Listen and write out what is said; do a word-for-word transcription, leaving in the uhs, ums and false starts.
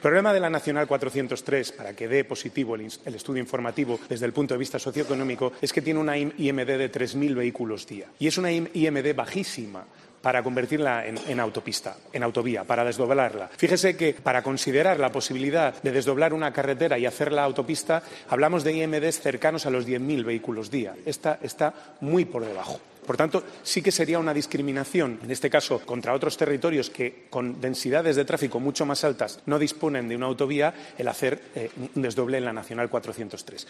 problema de la Nacional cuatrocientos tres, para que dé positivo el, el estudio informativo desde el punto de vista socioeconómico, es que tiene una I M D de tres mil vehículos día. Y es una I M D bajísima para convertirla en, en autopista, en autovía, para desdoblarla. Fíjese que para considerar la posibilidad de desdoblar una carretera y hacerla autopista, hablamos de I M Ds cercanos a los diez mil vehículos día. Esta está muy por debajo. Por tanto, sí que sería una discriminación, en este caso, contra otros territorios que, con densidades de tráfico mucho más altas, no disponen de una autovía, el hacer eh, un desdoble en la Nacional cuatrocientos tres.